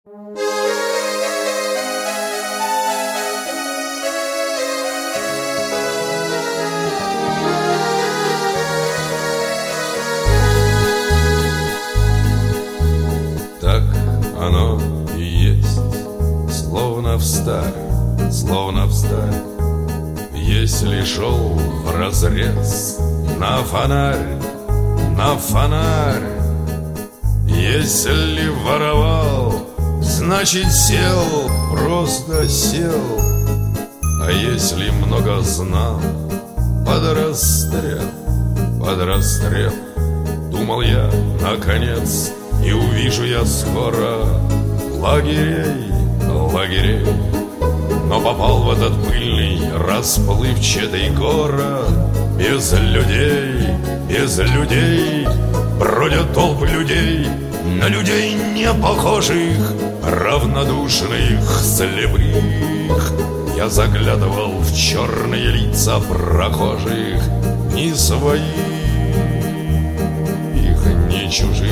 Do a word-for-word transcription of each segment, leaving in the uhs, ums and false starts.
Так оно и есть, словно встарь, словно встарь. Если шел вразрез на фонарь, на фонарь, если воровал, значит сел, просто сел. А если много знал, под расстрел, под расстрел. Думал я, наконец, не увижу я скоро лагерей, лагерей. Но попал в этот пыльный, расплывчатый город. Без людей, без людей, бродят толпы людей, на людей не похожих, равнодушных, слепых. Я заглядывал в черные лица прохожих, ни своих, ни чужих.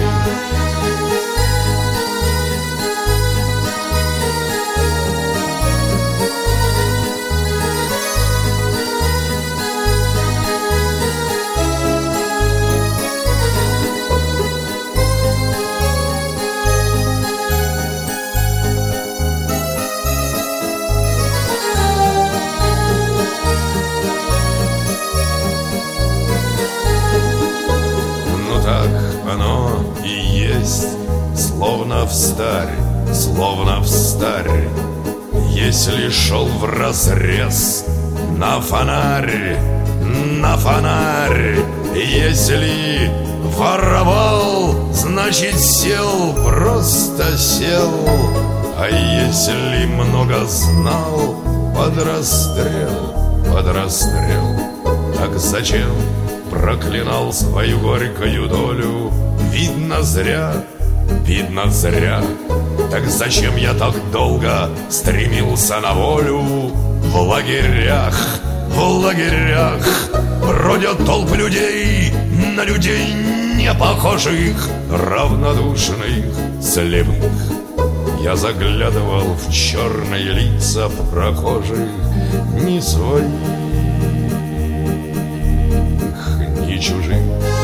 Оно и есть, словно встарь, словно встарь. Если шел вразрез на фонарь, на фонарь, если воровал, значит сел, просто сел. А если много знал, под расстрел, под расстрел. Так зачем проклинал свою горькую долю? Видно зря, видно зря. Так зачем я так долго стремился на волю? В лагерях, в лагерях бродят толпы людей, на людей не похожих, равнодушных, слепых. Я заглядывал в черные лица прохожих, ни своих, ни чужих.